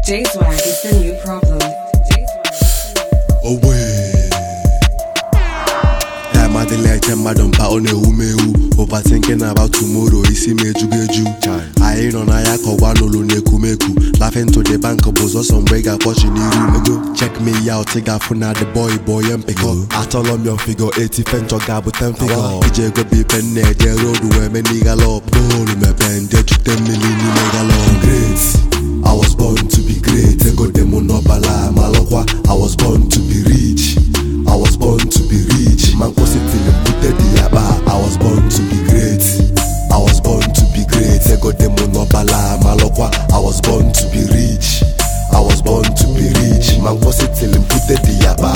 J-Swag is the new problem. Time at the legend, madam, pa on a overthinking about tomorrow, isi mejugeju. I ain't on a yak or one nekumeku. Laughing to the bank of some wega watching you. Check me out, take a phone at the boy and pick up. I told him your figure 80 fent or gab with 10 figure. DJ go be pen near the road where many gallop. Ball me pen, they took 10 million megalon. Great, I was born to be great. I got them on Nobala, Malokwa. I was born to be rich. I was born to be rich. Man, cause it till put the diaba. I was born to be great. I was born to be great. I got them on Nobala, Malokwa. I was born to be rich. I was born to be rich. Man, cause it till put the diaba.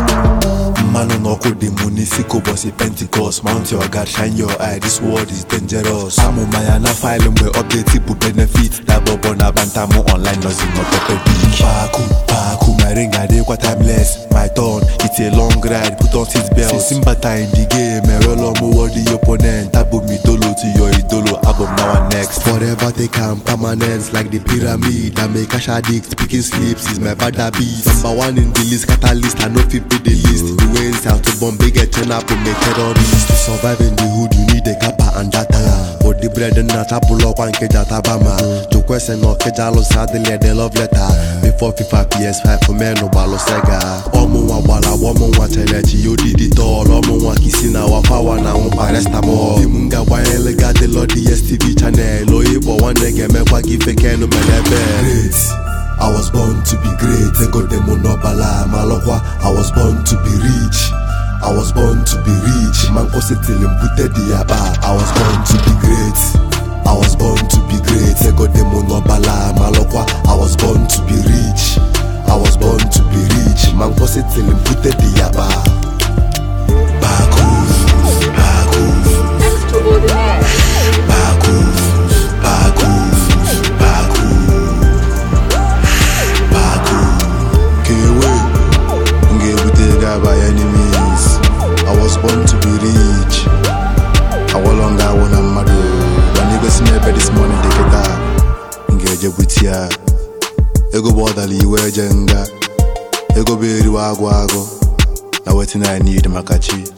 Man on Oko the Munisiko was a Pentecost. Mount your guard, shine your eye. This world is dangerous. I'm on my file and we update it to benefit. La Bobona Bantamo online, nothing no Pepe Beach. Paku, my ring, I did quite timeless. My turn, it's a long ride, put on his belt. Simbata in the game, I roll on more the opponent. Tabu me dolo to your idolo, album now and next. Forever they come permanence like the pyramid. I make cash addict, picking sleeps is my bad habit. Number one in the list, catalyst, I know fit be the list. The way out to Bombay, get turn up and make terrorists. To survive in the hood, you need a kappa and data. But the bread and nata pull up and kejata bama. To question or kejalo sadly, they love letter. Before FIFA PS5 for men, no balo sega. Omo wa wala, omo wa telechi, you did it all. Omo wa kisina wa power na un parestamo. Munga wa elega de lo DSTV channel. Oye bo one nege me kwa give no melebe. Great, I was born to be great. I got them on Nobala, Malokwa. I was born to be rich. I was born to be rich. Man cause it till put the diaba. I was born to be great. I was born to be great. I got them on Nobala, Malokwa. I was born to be rich. I was born to be rich. Man cause it till put the diaba. By any means, I was born to be rich. I was long I want a madu. When you go see me this morning, take it out. Engage with ya. Ego bodali wejenga. Ego beri wago. Now what I need, Makachi.